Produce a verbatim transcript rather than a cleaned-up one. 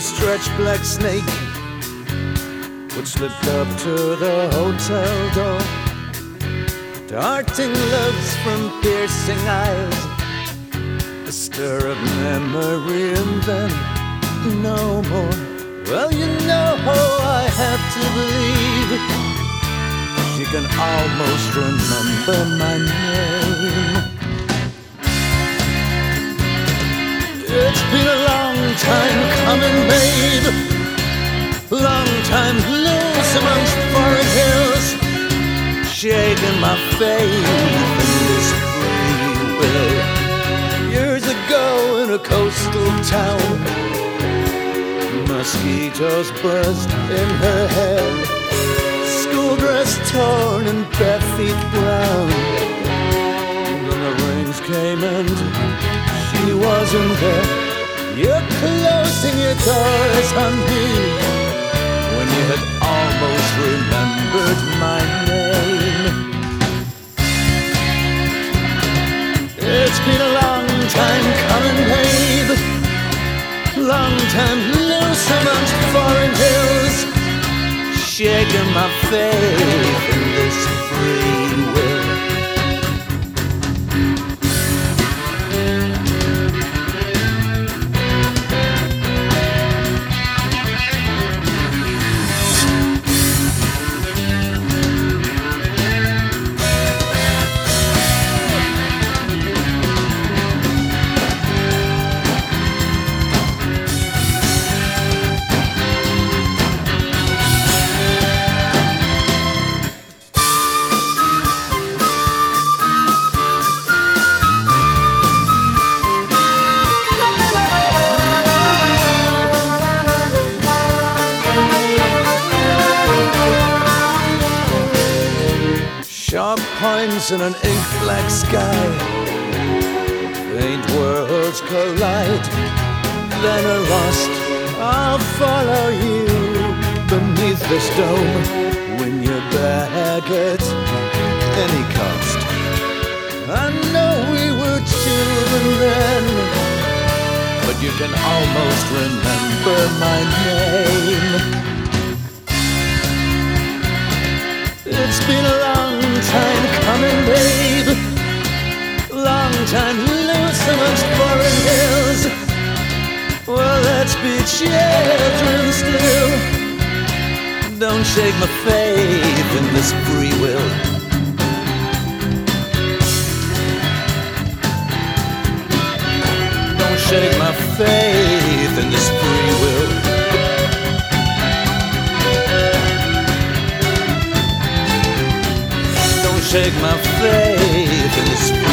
stretched black snake, which slipped up to the hotel door, darting looks from piercing eyes, a stir of memory and then no more. Well, you know how I have to believe she can almost remember my name. It's been a long time coming, babe, long time loose amongst foreign hills, shaking my faith in this free will. Years ago in a coastal town, mosquitoes buzzed in her hair, school dress torn and bare feet brown. Then the rains came and she wasn't there. You're closing your doors on me when you had almost remembered my name. It's been a long time coming, babe, long time loose amongst foreign hills, shaking my faith in this free will. Sharp points in an ink black sky, faint worlds collide, then a rust. I'll follow you beneath this dome, win your back at any cost. I know we were children then, but you can almost remember my name. It's been a long time coming, babe, long time loose amongst foreign hills. Well, let's be children still. Don't shake my faith in this free will. Don't shake my faith in this free will. Shake my faith in this